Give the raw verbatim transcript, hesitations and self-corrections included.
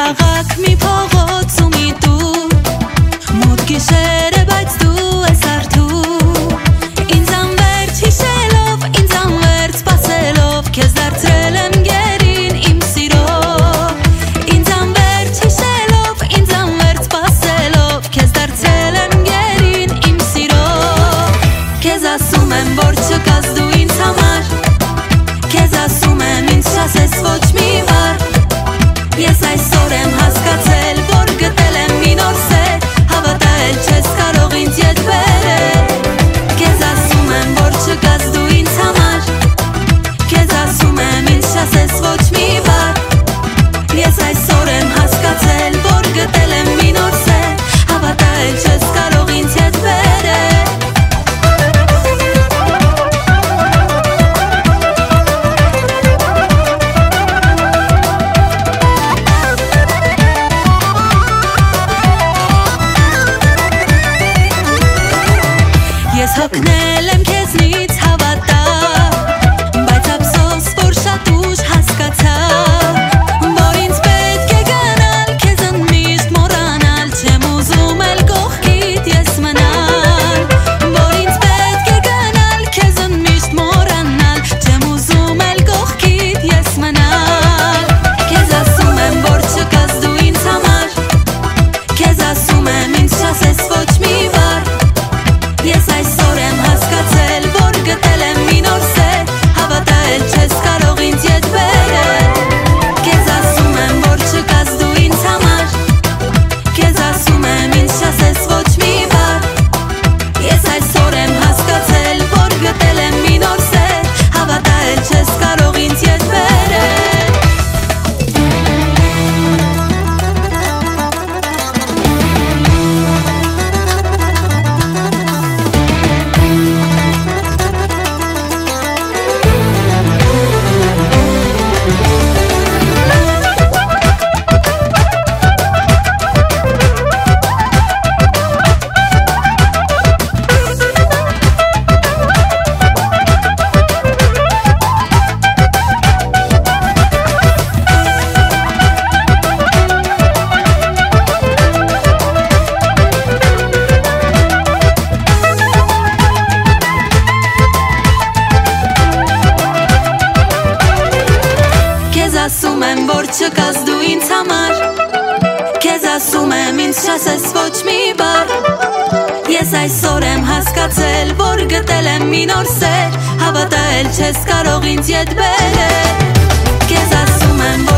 քաղաք մի փողոցում ի դու մութ գիշերը բայց դու ես արդու ինձ անվերջ հիշելով ինձ անվերջ սպասելով քեզ դարձրել եմ գերին իմ սիրո ինձ անվերջ հիշելով ինձ անվերջ սպասելով քեզ դարձրել եմ գերին իմ սիրո քեզ ասում եմ որ չկաս դու ինձ համար քեզ ասում եմ ինձ չասես ոչ մի բառ ես այսօր եմ հասկացել որ գտել եմ մի նոր սեր հավատալ չես կարող ինձ ետ բերել քեզ ասում եմ որ չկաս դու ինձ համար քեզ ասում եմ ինձ չասես ոչ մի բառ ես այսօր եմ հասկացել որ գտել եմ մի նոր սեր հավատալ չես կարող ինձ ետ բերել Ես հոգնել եմ քեզնից հավատա բայց ափսոս որ շատ ուշ հասկացա որ ինձ պետք է գնալ քեզն միշտ մոռանալ չեմ ուզում էլ կողքիդ ես մնալ որ ինձ պետք է գնալ քեզն միշտ մոռանալ չեմ ուզում էլ կողքիդ ես մնալ քեզ ասում եմ որ չկաս դու ինձ համար քեզ ասում եմ ինձ չասես ոչ մի բառ Ես այսօր եմ հասկացել, որ գտել եմ մի նոր սեր հավատալ չես կարող ինձ ետ բերել Քեզ ասում եմ, որ չկաս դու ինձ համար Քեզ ասում եմ, ինձ չասես ոչ մի բառ Ես այսօր եմ հասկացել, որ գտել եմ մի նոր սեր հավատալ չես կարող ինձ ետ բերել ասում եմ, որ չկաս դու ինձ համար Քեզ ասում եմ, ինձ չասես ոչ մի բառ Ես այսօր եմ հասկացել, որ գտել եմ մի նոր սեր հավատալ չես կարող ինձ ետ բերել Քեզ ասում եմ